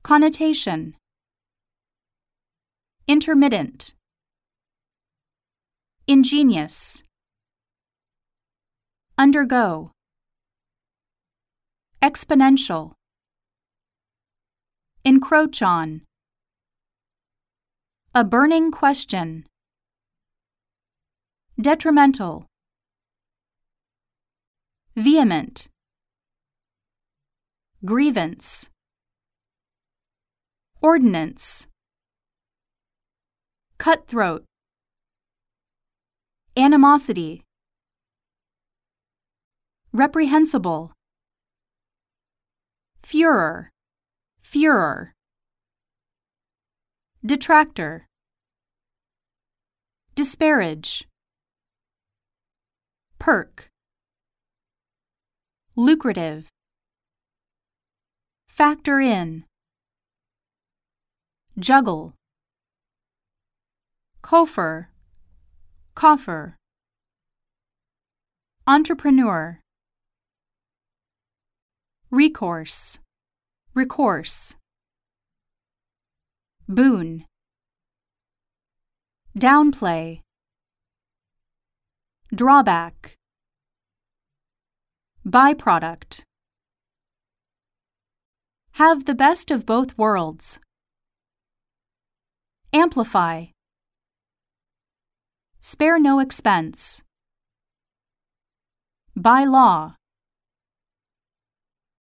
Connotation. Intermittent. Ingenious. Undergo. Exponential. Encroach on. A burning question. Detrimental. Vehement. Grievance. Ordinance. Cutthroat. Animosity. Reprehensible. Furor. Furor. Detractor. Disparage. Perk. Lucrative. Factor in. Juggle. Coffer. Coffer. Entrepreneur. Recourse. Recourse. Boon. Downplay. Drawback. Byproduct. Have the best of both worlds. Amplify. Spare no expense. By law.